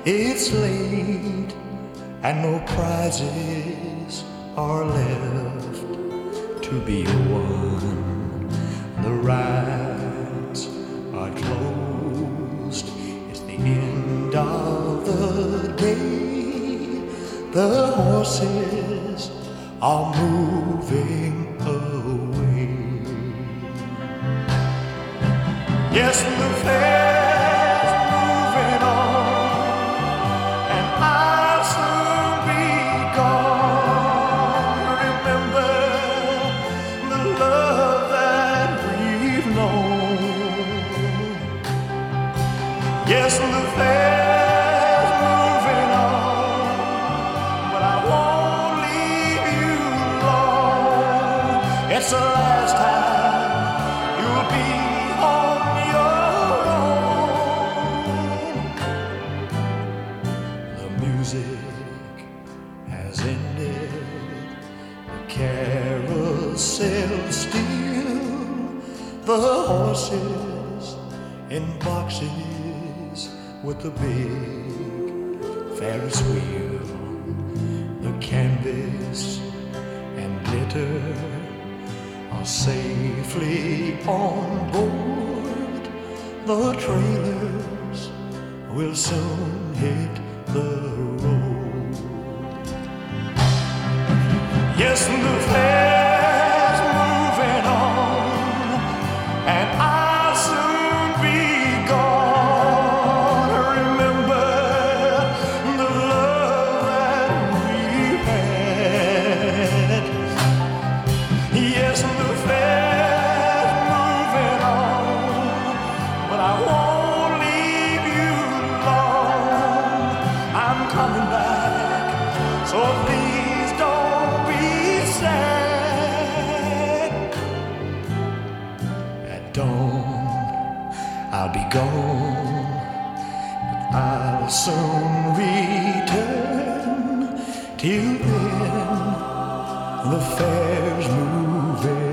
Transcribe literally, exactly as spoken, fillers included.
It's late and no prizes are left to be won. The rides are closed. It's the end of the day. The horses are moving away. Yes, the fair's moving on, and I'll soon be gone. Remember the love that we've known. Yes, the fair's moving on, but I won't leave you long. It's the last time you'll be on your own. The music has ended, the carousel still, the horses in boxes with the big Ferris wheel, the canvas and glitter are safely on board. The trailers will soon hit the road. Yes, the fair's moving on, and I'll soon be gone. Remember the love that we had. Yes, the fair's moving on, but I won't leave you long. I'm coming back, so please don't be sad. At dawn, I'll be gone, but I'll soon return. Till then, the fair's moving